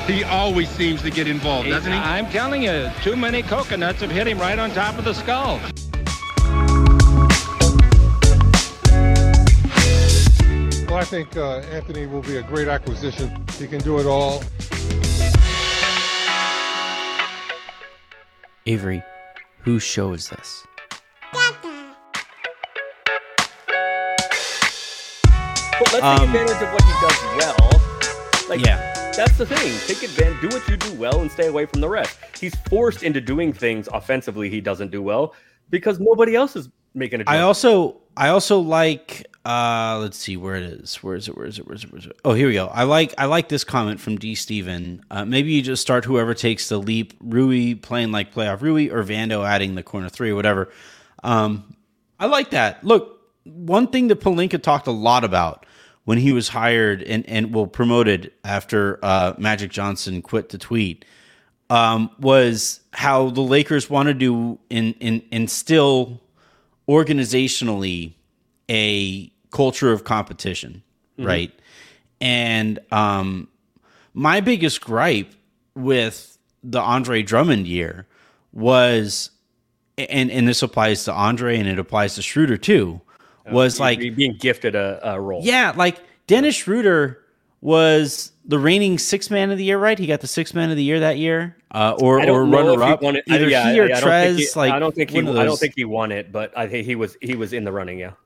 He always seems to get involved, doesn't he? I'm telling you, too many coconuts have hit him right on top of the skull. Well, I think Anthony will be a great acquisition. He can do it all. Avery, whose show is this? But let's take advantage of what he does well. Yeah. That's the thing. Take advantage, do what you do well and stay away from the rest. He's forced into doing things offensively he doesn't do well because nobody else is making a jump. I also like let's see where it is. Where is it? Oh, here we go. I like this comment from D. Steven. Maybe you just start whoever takes the leap, Rui playing like playoff Rui or Vando adding the corner three or whatever. I like that. Look, one thing that Pelinka talked a lot about when he was hired and promoted after Magic Johnson quit to tweet was how the Lakers wanted to instill organizationally a culture of competition, right? And my biggest gripe with the Andre Drummond year was, and this applies to Andre and it applies to Schroeder too, was like being gifted a role. Yeah, like Dennis Schroeder was the reigning sixth man of the year, right? He got the sixth man of the year that year, or runner up. Either he or Trez. I don't think he won it, but I think he was in the running. Yeah.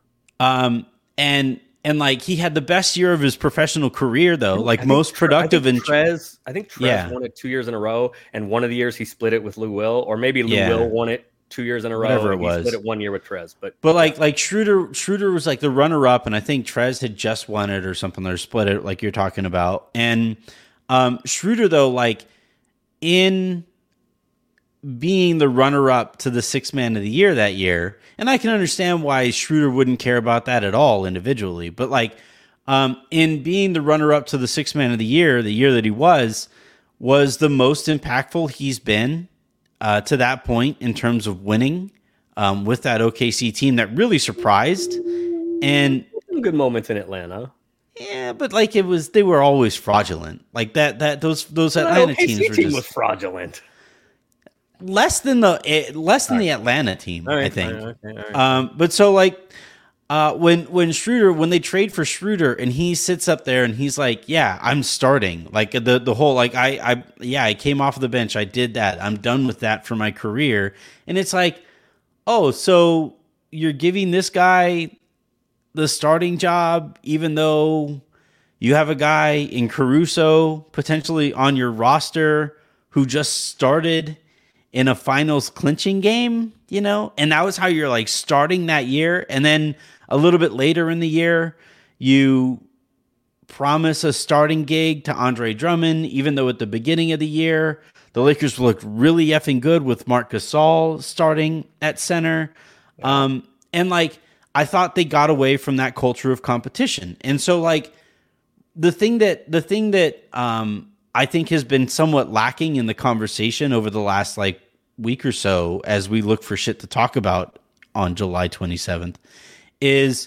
And like he had the best year of his professional career though, like most productive. I think Trez won it 2 years in a row, and one of the years he split it with Lou Will, or maybe Lou Will won it 2 years in a row. Whatever it was. He split it 1 year with Trez, but like Schroeder was like the runner up, and I think Trez had just won it or something, or split it like you're talking about. And Schroeder though, like in being the runner up to the sixth man of the year that year, and I can understand why Schroeder wouldn't care about that at all individually, but like in being the runner up to the sixth man of the year that he was the most impactful he's been to that point in terms of winning with that OKC team that really surprised. And some good moments in Atlanta. Yeah, but like they were always fraudulent. Like those Atlanta teams was fraudulent. Less than the Atlanta team, right, I think. All right. But so like when they trade for Schroeder and he sits up there and he's like, yeah, I'm starting. Like the whole like I came off of the bench, I did that. I'm done with that for my career. And it's like, oh, so you're giving this guy the starting job even though you have a guy in Caruso potentially on your roster who just started in a finals clinching game, you know? And that was how you're like starting that year. And then a little bit later in the year, you promise a starting gig to Andre Drummond, even though at the beginning of the year, the Lakers looked really effing good with Marc Gasol starting at center. And like, I thought they got away from that culture of competition. And so like the thing that I think has been somewhat lacking in the conversation over the last like week or so as we look for shit to talk about on July 27th is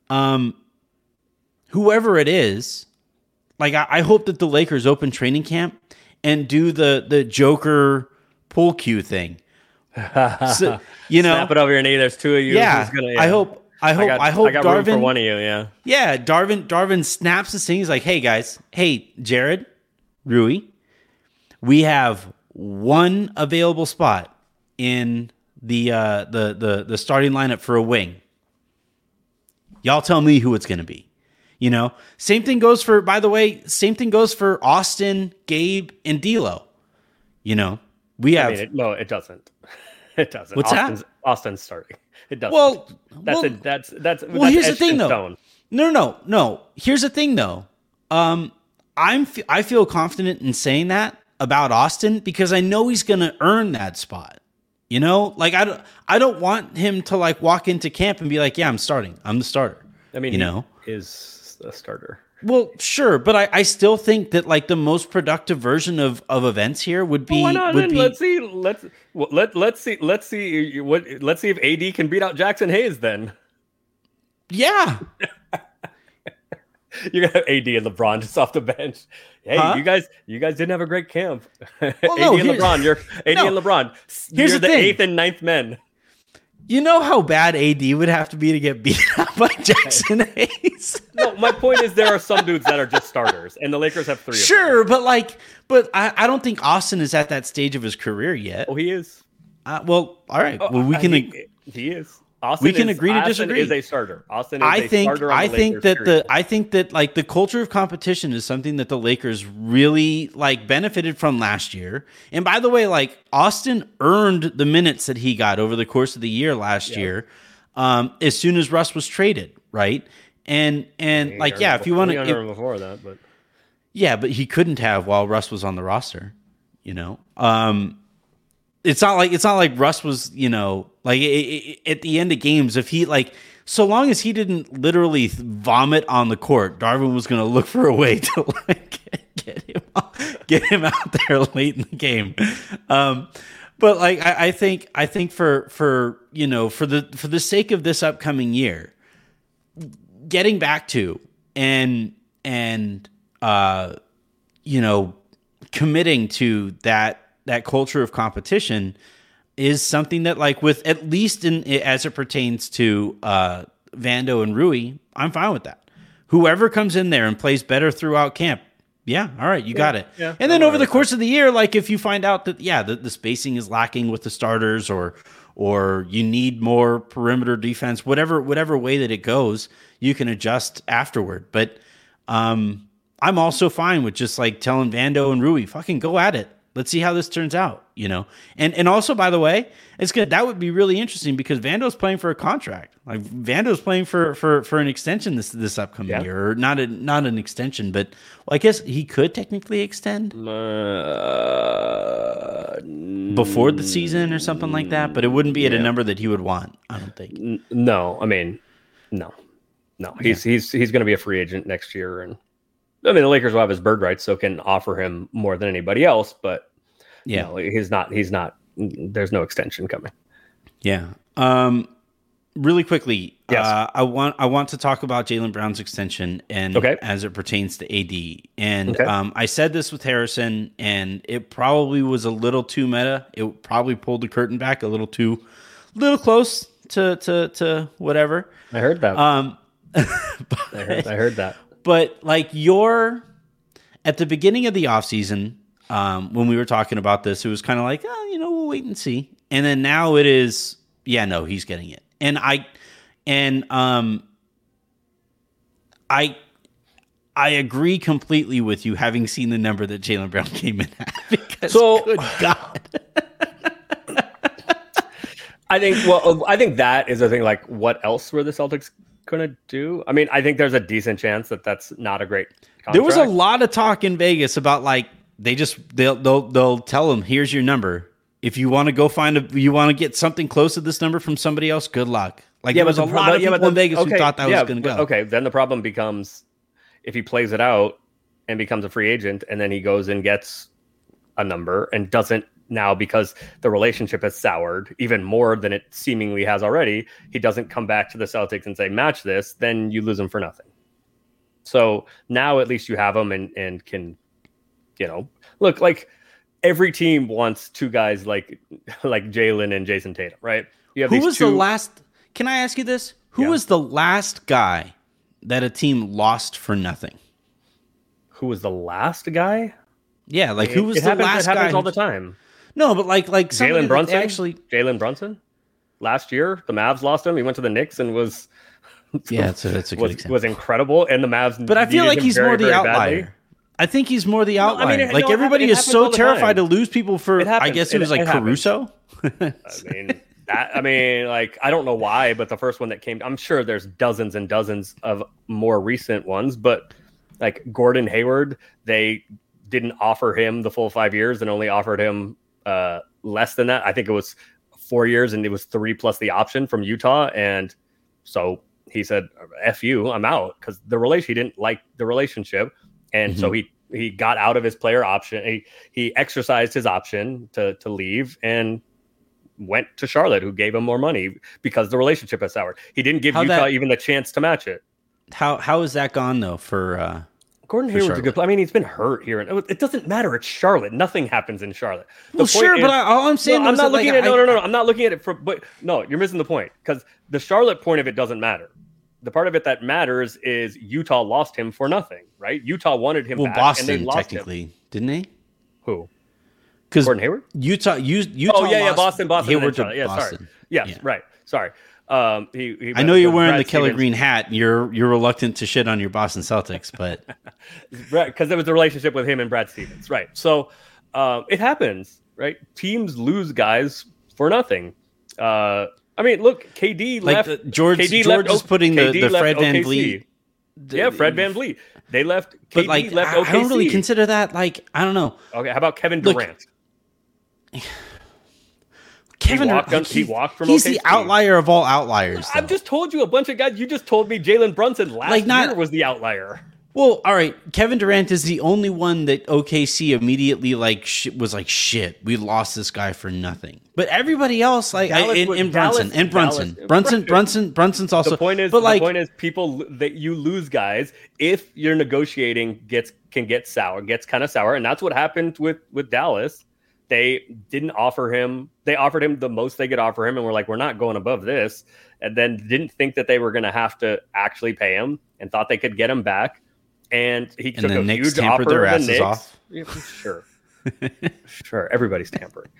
whoever it is, like I hope that the Lakers open training camp and do the Joker pool cue thing. So, you know, snap it over your knee. There's two of you. Yeah, I hope I got Darvin, room for one of you. Yeah. Yeah. Darvin snaps this thing. He's like, hey guys, hey, Jared, Rui, we have one available spot in the starting lineup for a wing. Y'all tell me who it's going to be. You know, same thing goes for Austin, Gabe, and D'Lo. You know, we have. It doesn't. It doesn't. What's that? Austin's starting. It doesn't. Well, that's here's the thing, though. Stone. No. Here's the thing, though. I feel confident in saying that about Austin because I know he's going to earn that spot. You know, like I don't want him to like walk into camp and be like, yeah, I'm starting. I'm the starter. I mean, you know, he is a starter. Well, sure, but I still think that like the most productive version of events here would be. Why not? Let's see if AD can beat out Jackson Hayes then. Yeah. You're gonna have AD and LeBron just off the bench. Hey, Huh? you guys didn't have a great camp. Well, AD no, and LeBron, you're AD no. and LeBron. Here's You're the the thing. 8th and 9th men. You know how bad AD would have to be to get beat up by Jackson Hayes? No, my point is there are some dudes that are just starters, and the Lakers have 3 of them. Sure, but I don't think Austin is at that stage of his career yet. Oh, he is. Well, all right. Well, we can. He is. Austin We can is, agree to Austin disagree. is a starter. Austin is I a think starter on I the think Lakers, that period. I think that like the culture of competition is something that the Lakers really like benefited from last year. And by the way, like Austin earned the minutes that he got over the course of the year last year, as soon as Russ was traded, right? And like if you want to, before that, but yeah, but he couldn't have while Russ was on the roster, you know. It's not like Russ was, you know, like at the end of games, if he like, so long as he didn't literally vomit on the court, Darvin was going to look for a way to like get him out there late in the game. But like, I think for you know, for the sake of this upcoming year, getting back to and you know, committing to that culture of competition is something that, like, with at least as it pertains to Vando and Rui, I'm fine with that. Whoever comes in there and plays better throughout camp, yeah, all right, you got it. Yeah, and then over the course of the year, like if you find out that the spacing is lacking with the starters, or you need more perimeter defense, whatever way that it goes, you can adjust afterward. But I'm also fine with just like telling Vando and Rui, fucking go at it. Let's see how this turns out, you know? And also, by the way, it's good. That would be really interesting because Vando's playing for a contract. Like Vando's playing for an extension this upcoming year, or not an extension, but well, I guess he could technically extend before the season or something like that, but it wouldn't be at a number that he would want, I don't think. No, I mean, no. He's going to be a free agent next year, and I mean, the Lakers will have his bird rights, so can offer him more than anybody else. But no, he's not. There's no extension coming. Yeah. Really quickly, yes. I want to talk about Jaylen Brown's extension and as it pertains to AD. And I said this with Harrison, and it probably was a little too meta. It probably pulled the curtain back a little close to whatever. I heard that. I heard that. But like at the beginning of the offseason, when we were talking about this, it was kind of like, we'll wait and see. And then now it is, he's getting it. And I agree completely with you, having seen the number that Jaylen Brown came in at. Because good God. I think that is the thing. Like, what else were the Celtics going to do? I mean, I think there's a decent chance that that's not a great contract. There was a lot of talk in Vegas about like they'll tell him, here's your number. If you want to go you want to get something close to this number from somebody else, good luck. Like there was a lot of people in Vegas who thought that was going to go. Okay, then the problem becomes if he plays it out and becomes a free agent, and then he goes and gets a number and doesn't now, because the relationship has soured even more than it seemingly has already, he doesn't come back to the Celtics and say, match this, then you lose him for nothing. So now at least you have him and can, look, like every team wants two guys like Jaylen and Jason Tatum, right? You have the last, can I ask you this? Who was the last guy that a team lost for nothing? Who was the last guy? Yeah, like who was the last guy? It happens all the time. No, but like Jalen Brunson. Jalen Brunson. Last year, the Mavs lost him. He went to the Knicks and was that's a good example. Was incredible. And the Mavs, but I feel like he's more the outlier. Badly. I think he's more the outlier. Everybody is so terrified to lose people for. I guess it was like Caruso. I don't know why, but the first one that came, I'm sure there's dozens and dozens of more recent ones, but like Gordon Hayward, they didn't offer him the full 5 years and only offered him less than that. I think it was 4 years and it was 3 plus the option from Utah. And so he said, F you, I'm out, because he didn't like the relationship. And so he got out of his player option. He exercised his option to leave and went to Charlotte, who gave him more money because the relationship has soured. He didn't give Utah even the chance to match it. How is that gone though for Gordon for Hayward's a Charlotte? good player. I mean, he's been hurt here. It doesn't matter. It's Charlotte. Nothing happens in Charlotte. Well, sure, but all I'm saying I'm is not that, looking like, at no. I'm not looking at it from. But no, you're missing the point because the Charlotte point of it doesn't matter. The part of it that matters is Utah lost him for nothing, right? Utah wanted him back, Boston and they lost technically him. didn't they? Who? Because Gordon Hayward? Utah. Oh yeah, lost Boston. Hayward to Sorry. Yeah, Boston. sorry. Yes, Yeah. right. Sorry. He I know you're wearing Brad the Keller Stevens- Green hat. You're reluctant to shit on your Boston Celtics, but right? Because there was the relationship with him and Brad Stevens, right? So it happens, right? Teams lose guys for nothing. I mean, look, KD like left. George KD George is putting the KD left Fred Van OKC. Vliet. Yeah, Fred Van Vliet. They left. But KD like, left I OKC. don't really consider that like I don't know. Okay, how about Kevin Look, Durant? Kevin, he walked from he's OKC. the outlier of all outliers. I've though. just told you a bunch of guys. You just told me Jalen Brunson last year was the outlier. Well, all right. Kevin Durant is the only one that OKC immediately was like, shit, we lost this guy for nothing. But everybody else, like, Brunson's also. The point is, but like, the point is, people that you lose guys if you're negotiating can get kind of sour, and that's what happened with Dallas. They didn't offer him. They offered him the most they could offer him, and we're like, we're not going above this. And then didn't think that they were going to have to actually pay him, and thought they could get him back. And he took a Knicks huge tampered offer. their The asses Knicks, off. yeah, sure, everybody's tampering.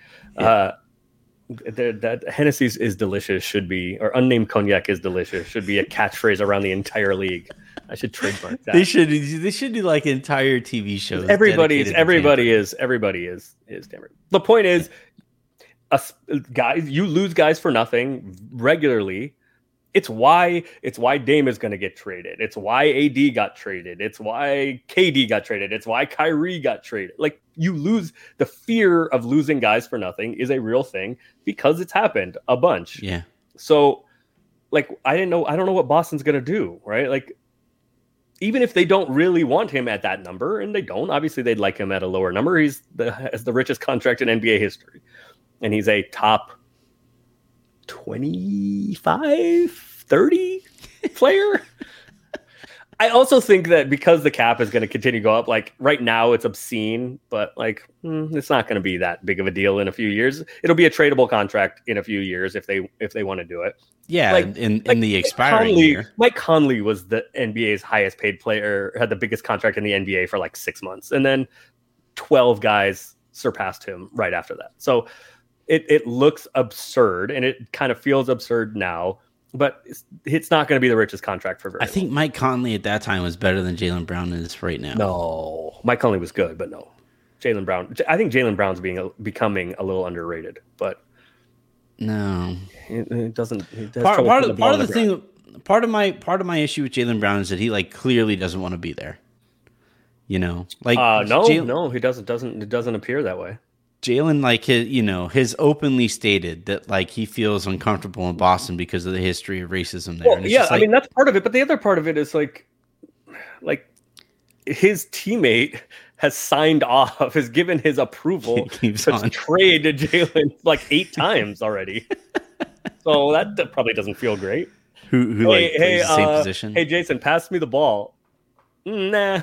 That Hennessy's is delicious should be, or unnamed cognac is delicious should be a catchphrase around the entire league. I should trademark that. They should do like entire TV shows. Everybody dedicated is tampering. The point is, guys, you lose guys for nothing regularly. It's why Dame is going to get traded. It's why AD got traded. It's why KD got traded. It's why Kyrie got traded. Like, you lose, the fear of losing guys for nothing is a real thing because it's happened a bunch. Yeah. So, like, I don't know what Boston's going to do, right? Like, even if they don't really want him at that number, and they don't, obviously they'd like him at a lower number. He's has the richest contract in NBA history, and he's a top 25, 30 player. I also think that because the cap is going to continue to go up, like right now it's obscene, but like it's not going to be that big of a deal in a few years. It'll be a tradable contract in a few years if they want to do it. Yeah, in the expiring year. Mike Conley was the NBA's highest paid player, had the biggest contract in the NBA for like 6 months, and then 12 guys surpassed him right after that. So it looks absurd, and it kind of feels absurd now. But it's not going to be the richest contract for very long. I think Mike Conley at that time was better than Jaylen Brown is right now. No, Mike Conley was good, but no, Jaylen Brown. I think Jaylen Brown's becoming a little underrated, but no, it doesn't. Part of the thing, part of my issue with Jaylen Brown is that he like clearly doesn't want to be there. You know, like no, he doesn't. It doesn't appear that way. Jaylen, like, has openly stated that like he feels uncomfortable in Boston because of the history of racism there. Well, yeah, I mean that's part of it, but the other part of it is like his teammate has signed off, has given his approval to trade to Jaylen like 8 times already. So that probably doesn't feel great. Who plays the same position? Hey, Jason, pass me the ball. Nah.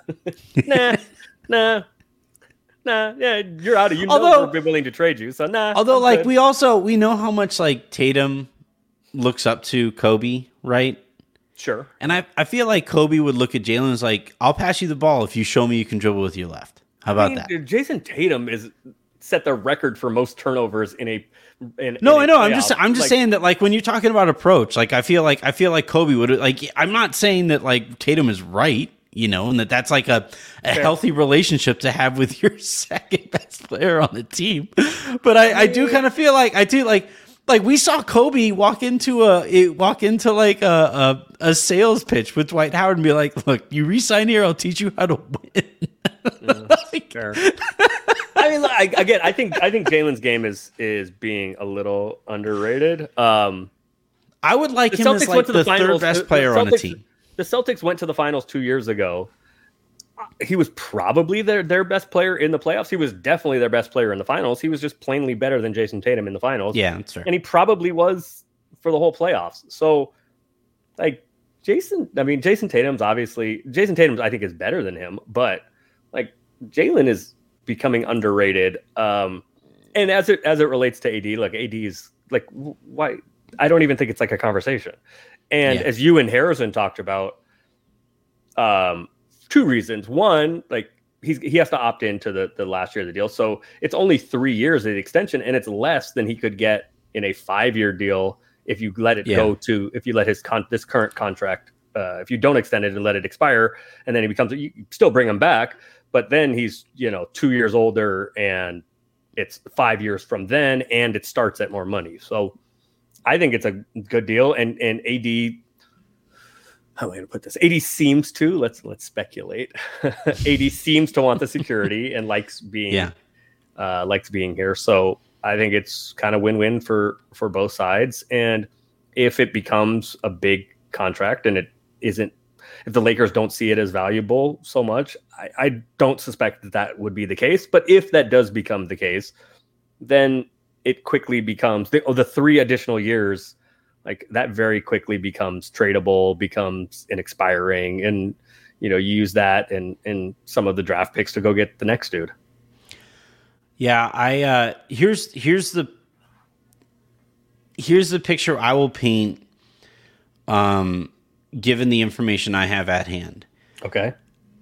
Nah, yeah, you're out of. We're willing to trade you, so nah. Although, like, we know how much like Tatum looks up to Kobe, right? Sure. And I feel like Kobe would look at Jaylen as like, I'll pass you the ball if you show me you can dribble with your left. How about that? Jason Tatum is set the record for most turnovers in a. I know. I'm just saying that like when you're talking about approach, like I feel like Kobe would like. I'm not saying that like Tatum is right. You know, and that's like a healthy relationship to have with your second best player on the team. But I do kind of feel like we saw Kobe walk into like a sales pitch with Dwight Howard and be like, "Look, you re-sign here, I'll teach you how to win." Sure. I mean, I think Jalen's game is being a little underrated. I would like him as like the third best player on the team. The Celtics went to the finals 2 years ago. He was probably their best player in the playoffs. He was definitely their best player in the finals. He was just plainly better than Jason Tatum in the finals. Yeah, that's fair. And he probably was for the whole playoffs. So, like, Jason Tatum's I think is better than him, but like Jalen is becoming underrated. And as it relates to AD, like AD is like, why? I don't even think it's like a conversation. And as you and Harrison talked about, 2 reasons. One, like he has to opt into the last year of the deal. So it's only 3 years of the extension, and it's less than he could get in a 5-year deal if you let it go to, if you let his this current contract, if you don't extend it and let it expire, and then you still bring him back, but then he's, 2 years older, and it's 5 years from then, and it starts at more money. So I think it's a good deal. And AD, how am I going to put this? AD seems to, let's speculate. AD seems to want the security and likes being here. So I think it's kind of win-win for both sides. And if it becomes a big contract and it isn't, if the Lakers don't see it as valuable so much, I don't suspect that would be the case. But if that does become the case, then it quickly becomes the 3 additional years, like that very quickly becomes tradable, becomes an expiring, and you use that and some of the draft picks to go get the next dude. Yeah, here's the picture I will paint, given the information I have at hand. Okay.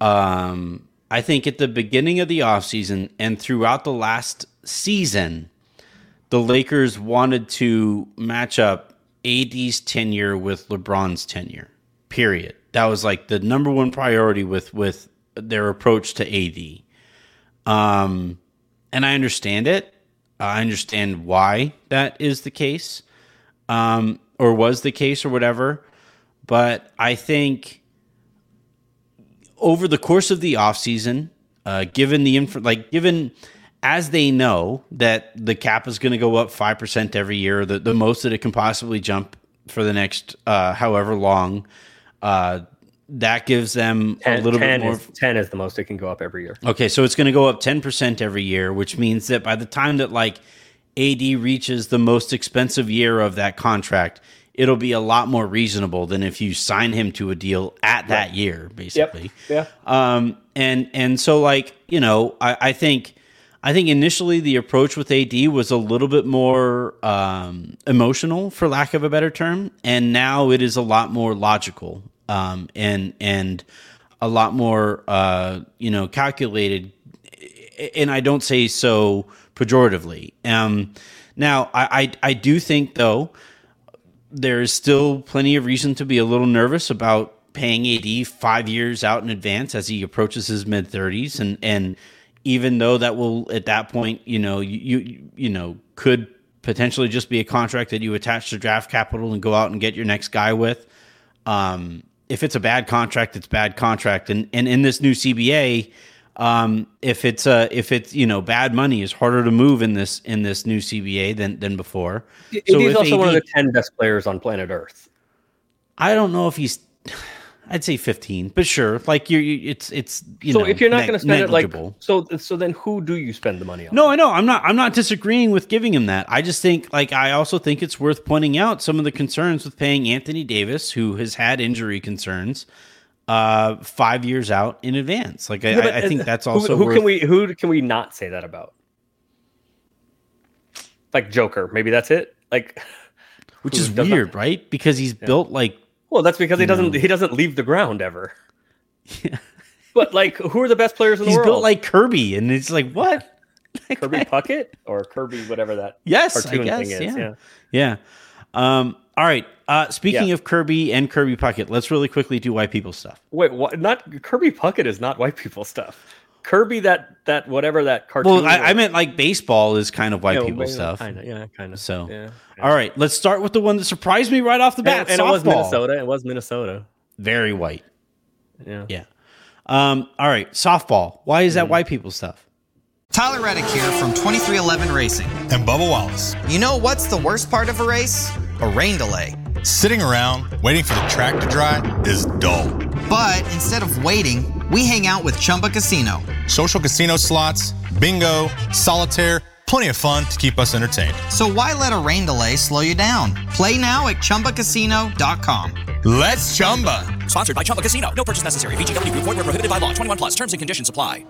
I think at the beginning of the offseason and throughout the last season, the Lakers wanted to match up AD's tenure with LeBron's tenure, period. That was like the number one priority with their approach to AD. And I understand it. I understand why that is the case, or was the case, or whatever. But I think over the course of the offseason, given as they know that the cap is going to go up 5% every year, the most that it can possibly jump for the next however long, that gives them a little bit more. 10 is the most it can go up every year. Okay, so it's going to go up 10% every year, which means that by the time that like AD reaches the most expensive year of that contract, it'll be a lot more reasonable than if you sign him to a deal at that year, basically. Yep. Yeah. And so like, I think initially the approach with AD was a little bit more emotional, for lack of a better term, and now it is a lot more logical, and a lot more calculated. And I don't say so pejoratively. Now I do think though there is still plenty of reason to be a little nervous about paying AD 5 years out in advance as he approaches his mid-30s, and even though that will, at that point, you could potentially just be a contract that you attach to draft capital and go out and get your next guy with. If it's a bad contract, it's bad contract. And in this new CBA, if it's bad money is harder to move in this new CBA than before. He's also one of the 10 best players on planet Earth. I don't know if he's. I'd say 15, but sure. Like it's so if you're not going to spend it, like so then who do you spend the money on? No, I know. I'm not disagreeing with giving him that. I just think I also think it's worth pointing out some of the concerns with paying Anthony Davis, who has had injury concerns, 5 years out in advance. Like I think that's also who can we not say that about? Like Joker, maybe that's it. Like, which is weird, right? Because he's built like. Well, that's because he doesn't leave the ground ever. Yeah. But like, who are the best players in the world? He's built like Kirby, and it's like what? Kirby Puckett or Kirby whatever that cartoon thing is. Yeah. All right. Speaking of Kirby and Kirby Puckett, let's really quickly do white people stuff. Wait, what? Not Kirby Puckett is not white people stuff. Kirby that whatever that cartoon. Well, I meant like baseball is kind of white people stuff. Kind of. So, all right, let's start with the one that surprised me right off the bat. And softball. It was Minnesota. Very white. Yeah. All right, softball. Why is that white people stuff? Tyler Reddick here from 2311 Racing. And Bubba Wallace. You know what's the worst part of a race? A rain delay. Sitting around waiting for the track to dry is dull. But instead of waiting, we hang out with Chumba Casino. Social casino slots, bingo, solitaire, plenty of fun to keep us entertained. So why let a rain delay slow you down? Play now at ChumbaCasino.com. Let's Chumba. Sponsored by Chumba Casino. No purchase necessary. VGW Group. Void where prohibited by law. 21 plus. Terms and conditions apply.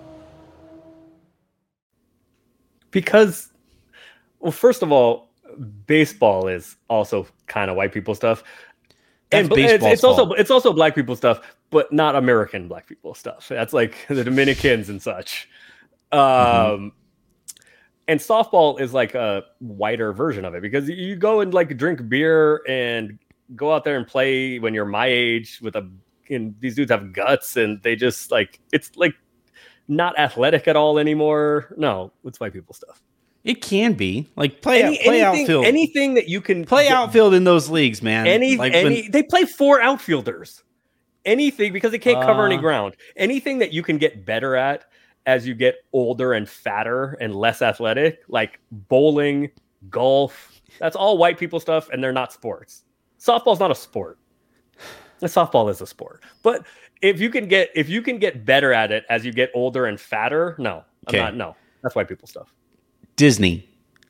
Because, well, first of all, baseball is also kind of white people stuff. And it's also black people stuff, but not American black people stuff. That's like the Dominicans and such. And softball is like a whiter version of it, because you go and like drink beer and go out there and play when you're my age and these dudes have guts, and they just like, it's like not athletic at all anymore. No, it's white people stuff. It can be like play outfield. Anything that you can play outfield in those leagues, man. They play 4 outfielders. Anything, because they can't cover any ground. Anything that you can get better at as you get older and fatter and less athletic, like bowling, golf, that's all white people stuff, and they're not sports. Softball's not a sport. Softball is a sport. But if you can get better at it as you get older and fatter, no. That's white people stuff. Disney.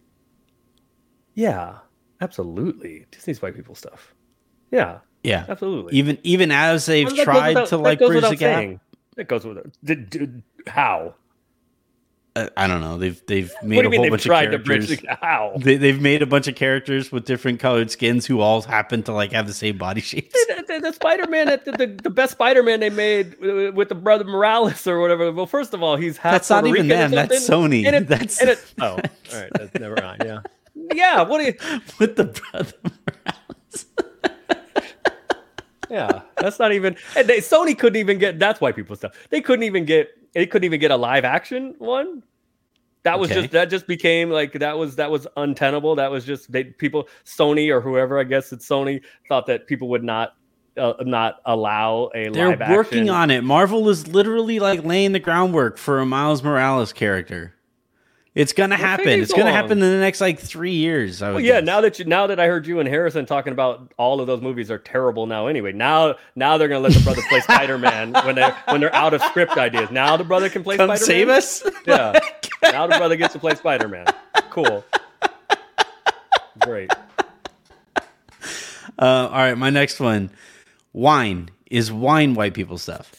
Yeah, absolutely. Disney's white people stuff. Yeah. Yeah. Absolutely. Even as they've tried to like bridge the gap. That goes with it. How? I don't know. They've made a whole bunch of characters. How? They've made a bunch of characters with different colored skins who all happen to like have the same body shapes. The Spider-Man, the best Spider-Man they made with the brother Morales or whatever. Well, first of all, he's half. That's not even them. That's Sony. All right. That's never mind. Yeah. Yeah. What do you with the brother Morales? Yeah, that's not even. And Sony couldn't even get. That's why people stuff. They couldn't even get a live action one. That was just became like that was untenable. That was just Sony or whoever, I guess it's Sony, thought that people would not allow a They're live action. They're working on it. Marvel is literally like laying the groundwork for a Miles Morales character. It's gonna happen. It's gonna happen in the next like 3 years. Now that I heard you and Harrison talking about all of those movies are terrible now. Anyway, now they're gonna let the brother play Spider-Man when they're out of script ideas. Now the brother can play Spider-Man. Save us. Yeah. Now the brother gets to play Spider-Man. Cool. Great. All right, my next one. Wine. Is wine white people stuff?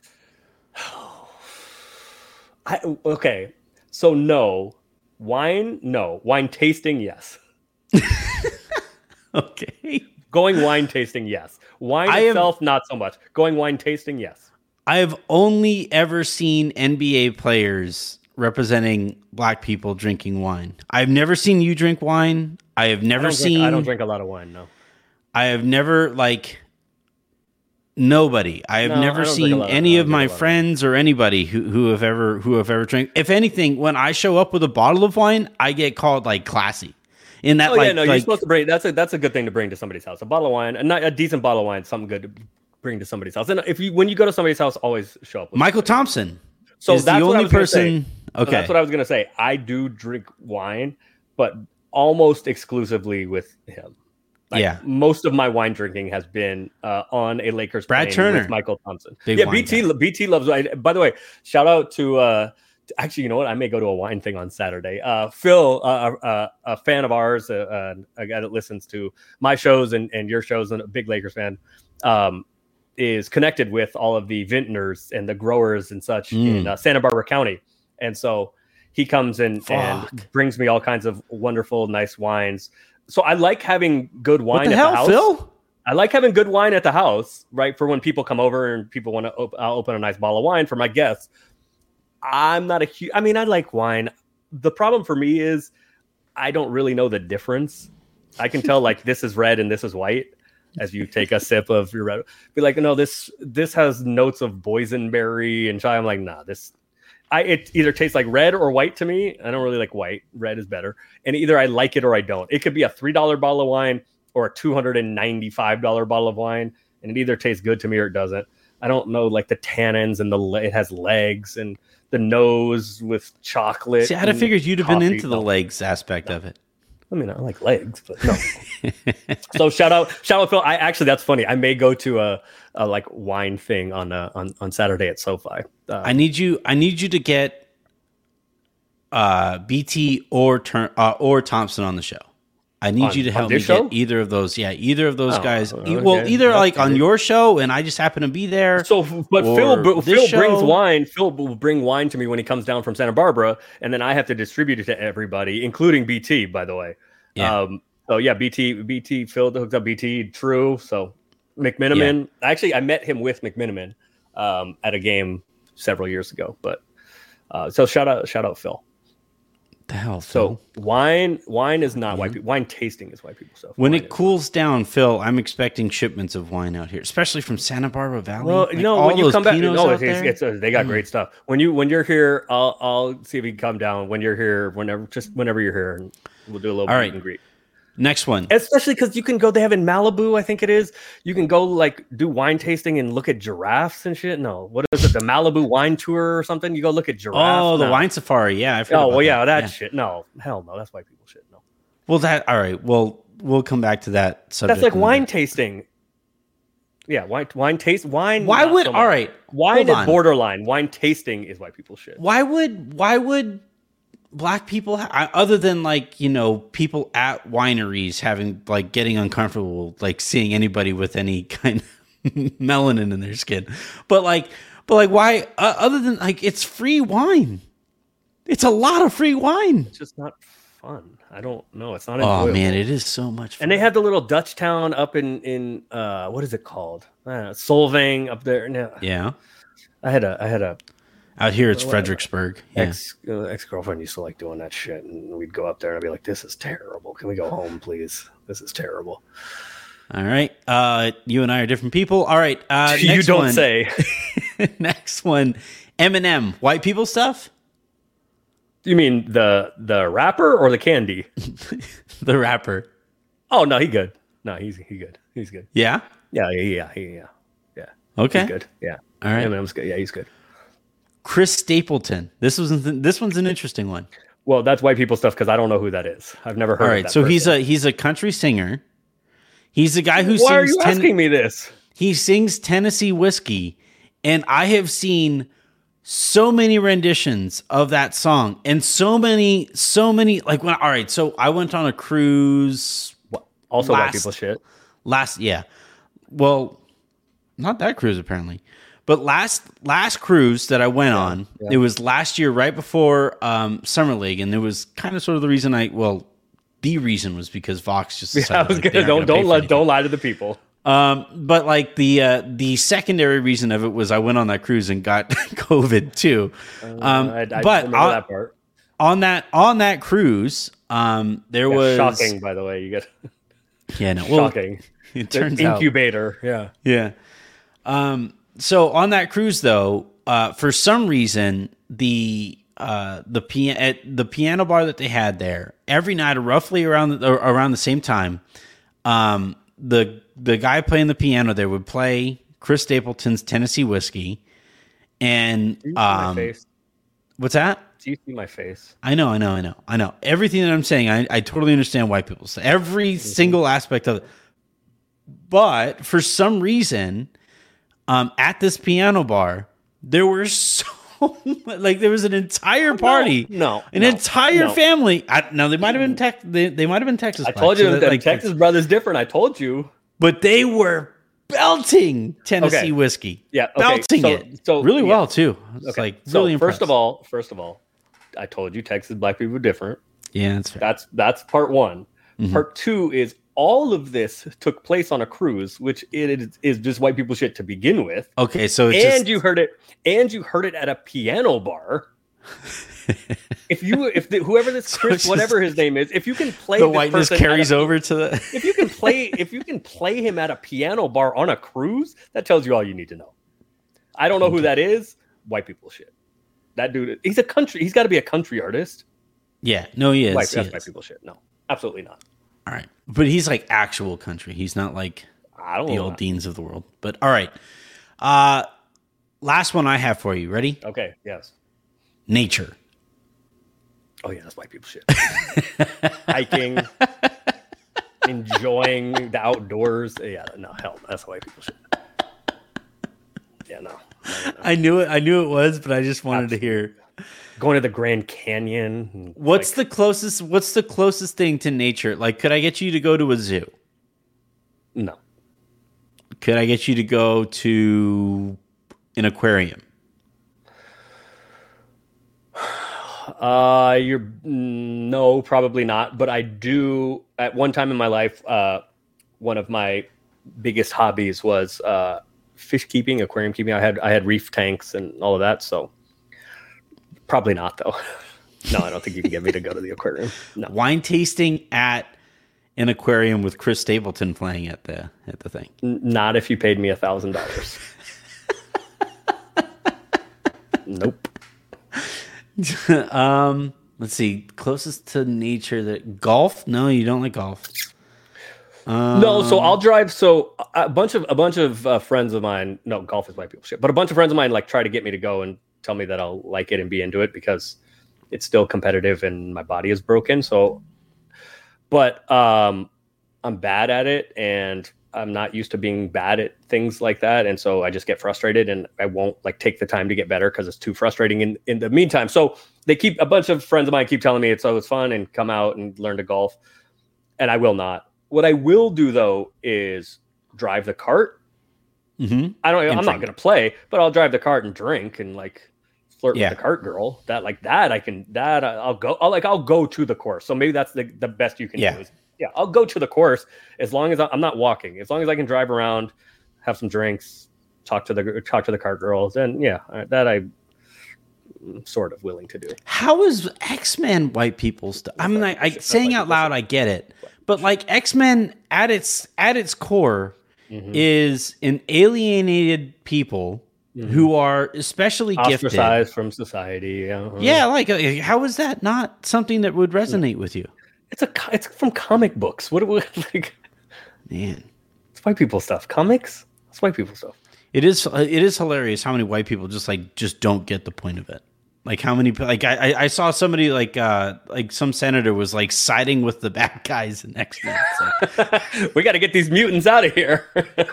Okay. So no. Wine, no. Wine tasting, yes. Okay. Going wine tasting, yes. Wine itself, not so much. Going wine tasting, yes. I have only ever seen NBA players representing black people drinking wine. I've never seen you drink wine. I have never seen... I don't drink a lot of wine, no. I have never, nobody. I have never seen any of my friends or anybody who have ever drank. If anything, when I show up with a bottle of wine, I get called like classy. In that, you're supposed to bring. That's a good thing to bring to somebody's house. A bottle of wine, a decent bottle of wine, something good to bring to somebody's house. And when you go to somebody's house, always show up with Michael Thompson. So is that's the only person. Okay, so that's what I was gonna say. I do drink wine, but almost exclusively with him. Most of my wine drinking has been on a Lakers Brad Turner with Michael Thompson. BT loves wine. By the way, shout out to actually, you know what? I may go to a wine thing on Saturday. Phil, a fan of ours, a guy that listens to my shows and your shows, and a big Lakers fan, is connected with all of the vintners and the growers and such in Santa Barbara County. And so he comes in and brings me all kinds of wonderful, nice wines. So I like having good wine at the house. Phil? I like having good wine at the house, right? For when people come over and people want to I'll open a nice bottle of wine for my guests. I'm not I like wine. The problem for me is I don't really know the difference. I can tell like this is red and this is white as you take a sip of your red. Be like, no, this has notes of boysenberry and chai. I'm like, nah, it either tastes like red or white to me. I don't really like white. Red is better. And either I like it or I don't. It could be a $3 bottle of wine or a $295 bottle of wine. And it either tastes good to me or it doesn't. I don't know, like the tannins and it has legs and the nose with chocolate. See, I'd have figured you'd have been into the legs aspect of it. I mean, I like legs, but no. So shout out Phil. That's funny. I may go to a like wine thing on Saturday at SoFi. I need you to get BT or Thompson on the show. I need you to help me this show? get either of those. Yeah, either of those guys. okay. Well, either That's like on good. your show, and I just happen to be there. So, but or Phil this brings show. wine. Phil will bring wine to me when he comes down from Santa Barbara, and then I have to distribute it to everybody, including BT, by the way. Yeah. So yeah, BT, Phil hooked up BT, true. So McMiniman, actually, I met him with McMiniman at a game several years ago. But so shout out Phil. The hell, So Phil? wine is not white people. Wine tasting is white people stuff. When Wine it is- cools down, Phil, I'm expecting shipments of wine out here, especially from Santa Barbara Valley. Well, Like, no, all when you those come back, Pinots no, out it's there. they got great stuff. When you're here, I'll see if you can come down when you're here. Whenever you're here, and we'll do a little All meet right. and greet. Next one. Especially because you can go. They have in Malibu, I think it is. You can go like do wine tasting and look at giraffes and shit. No, what is it? The Malibu wine tour or something? You go look at giraffes. Oh, the No. wine safari. Yeah, I forgot Oh about well, yeah, that. that shit. No, hell no, that's white people shit. No, Well, that all right. Well, we'll come back to that subject. that's like in a wine bit. tasting. Yeah, wine taste wine. Why not would so all much. right? Wine hold is on. borderline. Wine tasting is white people shit. Why would black people other than like people at wineries having like getting uncomfortable like seeing anybody with any kind of melanin in their skin, but like why other than like it's free wine, it's a lot of free wine. It's just not fun. I don't know. It's not. Oh enjoyable. man, it is so much fun. And they have the little Dutch town up in what is it called? Solvang up there. No, Yeah, I had a out here it's Fredericksburg. Yeah. ex girlfriend used to like doing that shit, and we'd go up there and I'd be like, "This is terrible. Can we go home, please? This is terrible." All right, you and I are different people. All right, You next don't one. say. Next one, Eminem, white people stuff. You mean the rapper or the candy? The rapper. Oh no, he good. No, he's good. He's good. Yeah. Yeah. Okay. He's good. Yeah. All right. Eminem's good. Yeah, he's good. Chris Stapleton. This one's an interesting one. Well, that's white people stuff because I don't know who that is. I've never heard. All of right, that so person. he's a country singer. He's a guy who Why are sings. you asking me this? He sings Tennessee Whiskey, and I have seen so many renditions of that song, and so many. Like when. All right, so I went on a cruise. Also, white last- people shit. Well, not that cruise apparently, but last cruise that I went on, it was last year right before Summer League, and it was kind of sort of the reason the reason was because Vox just Yeah, I decided, was like, they gonna aren't gonna pay for anything. don't lie to the people. But like the secondary reason of it was I went on that cruise and got COVID too. I But remember that part. on that cruise, there Yeah, was shocking, by the way. You get Yeah, no, well, shocking. it The turns out. incubator. Yeah. Yeah. So on that cruise though, for some reason the piano bar that they had there every night, roughly around the same time, the guy playing the piano there would play Chris Stapleton's Tennessee Whiskey, and Do you see my face? what's that? Do you see my face? I know. Everything that I'm saying, I totally understand white people say every single aspect of it. But for some reason, at this piano bar, there were there was an entire party, an entire family. Now they might have been they might have been Texas. I told so you that, that Texas brother's different. I told you. but they were belting Tennessee Okay. whiskey. Yeah, okay, belting it so really yeah. well too. It's like really impressed. First of all, I told you Texas black people are different. Yeah, that's fair. That's part one. Mhm. Part two is all of this took place on a cruise, which it is just white people shit to begin with. Okay, so it's And just, you heard it at a piano bar. Whoever this Chris, it's whatever his name is, if you can play the this whiteness person carries at a- over to the. if you can play him at a piano bar on a cruise, that tells you all you need to know. I don't know who that is. White people shit. That dude, he's got to be a country artist. Yeah, no, he is. That's he white is. people shit. No, absolutely not. All right, but he's like actual country. He's not like I don't the know. old Deans of the world. But all right, last one I have for you. Ready? Okay, yes. Nature. Oh yeah, that's white people shit. Hiking, enjoying the outdoors. Yeah, no, hell, that's white people shit. Yeah, no. I knew it. I knew it was, but I just wanted to hear. Going to the Grand Canyon. What's the closest thing to nature? Like, could I get you to go to a zoo? No. Could I get you to go to an aquarium? No, probably not. But I do. At one time in my life, one of my biggest hobbies was fish keeping, aquarium keeping. I had reef tanks and all of that. So probably not, though. No, I don't think you can get me to go to the aquarium. No. Wine tasting at an aquarium with Chris Stapleton playing at the thing. Not if you paid me $1,000. Nope. Let's see. Closest to nature that golf? No, you don't like golf. No, so I'll drive. So a bunch of friends of mine. No, golf is white people shit. But a bunch of friends of mine like try to get me to go and tell me that I'll like it and be into it because it's still competitive and my body is broken. So, but I'm bad at it and I'm not used to being bad at things like that. And so I just get frustrated and I won't like take the time to get better because it's too frustrating in the meantime. So a bunch of friends of mine keep telling me it's fun and come out and learn to golf. And I will not. What I will do though is drive the cart. Mm-hmm. I'm not going to play, but I'll drive the cart and drink and like flirt with the cart girl. I'll go to the course. So maybe that's the best you can do is, I'll go to the course as long as I'm not walking. As long as I can drive around, have some drinks, talk to the cart girls, and that I'm sort of willing to do. How is X-Men white people stuff? I mean, saying out loud, I get it, but like X-Men at its core is an alienated people who are especially gifted, ostracized from society. Yeah, like how is that not something that would resonate with you? It's from comic books. What like? Man, it's white people stuff. Comics. It's white people stuff. It is hilarious how many white people just don't get the point of it. Like how many like I saw somebody like some senator was like siding with the bad guys in X-Men. Like, we got to get these mutants out of here.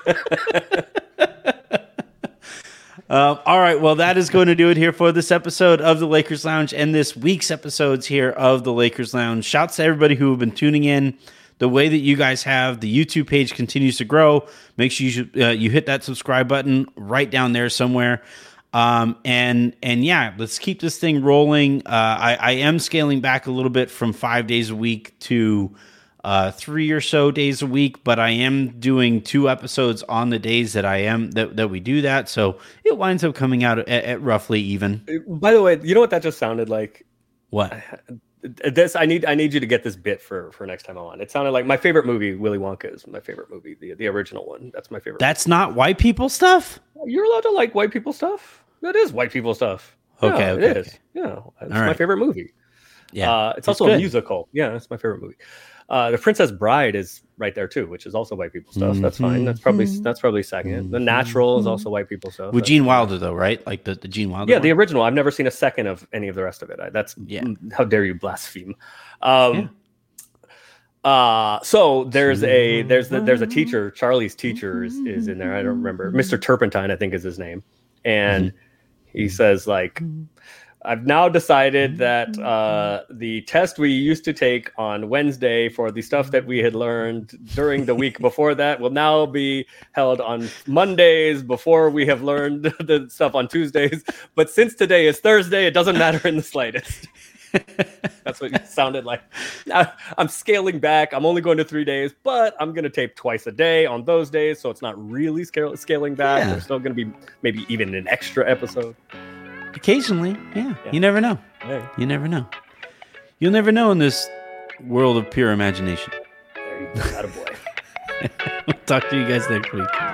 All right, well, that is going to do it here for this episode of the Lakers Lounge and this week's episodes here of the Lakers Lounge. Shouts to everybody who have been tuning in. The way that you guys have, the YouTube page continues to grow. Make sure you hit that subscribe button right down there somewhere. And let's keep this thing rolling. I am scaling back a little bit from 5 days a week to 3 or so days a week, but I am doing 2 episodes on the days that we do that. So it winds up coming out at roughly even. By the way, you know what that just sounded like? What? I need you to get this bit for next time I'm on. It sounded like my favorite movie, Willy Wonka, is my favorite movie, the original one. That's my favorite. That's not white people stuff? You're allowed to like white people stuff. That is white people stuff. Okay, it is. Yeah, it's my favorite movie. Yeah, it's also a musical. Yeah, it's my favorite movie. The Princess Bride is right there too, which is also white people stuff. That's fine. That's probably second. The Natural is also white people stuff. With Gene Wilder though, right? Like the Gene Wilder. Yeah, the original. I've never seen a second of any of the rest of it. How dare you blaspheme? So there's a teacher. Charlie's teacher is in there. I don't remember. Mr. Turpentine, I think, is his name, and he says like, I've now decided that the test we used to take on Wednesday for the stuff that we had learned during the week before that will now be held on Mondays before we have learned the stuff on Tuesdays. But since today is Thursday, it doesn't matter in the slightest. That's what it sounded like. I'm scaling back. I'm only going to 3 days, but I'm going to tape twice a day on those days. So it's not really scaling back. There's still going to be maybe even an extra episode. Occasionally, yeah. You never know. Yeah. You never know. You'll never know in this world of pure imagination. There you go. Attaboy. We'll talk to you guys next week.